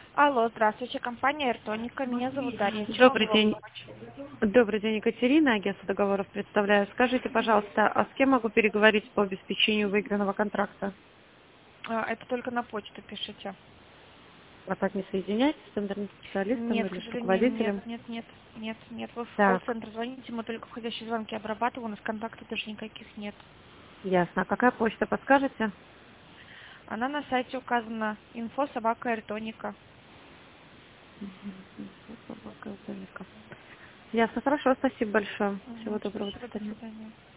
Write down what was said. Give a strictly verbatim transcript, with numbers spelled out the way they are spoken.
Алло, здравствуйте, компания Эртоника. Меня зовут Дарья. Чем Добрый могу вам день. помочь? Добрый день, Екатерина, агентство договоров представляю. Скажите, пожалуйста, а с кем могу переговорить по обеспечению выигранного контракта? А, Это только на почту пишите. А так не соединяйтесь с тендерным специалистом Нет, к или с сожалению, нет, руководителем? нет, нет, нет, нет. Вы в Так, колл-центр звоните, мы только входящие звонки обрабатываем, у нас контактов даже никаких нет. ясно. А какая почта, подскажете? Она на сайте указана инфо собака Эртоника. Ясно, хорошо, спасибо большое. Всего Угу, доброго, до спасибо, до свидания. свидания.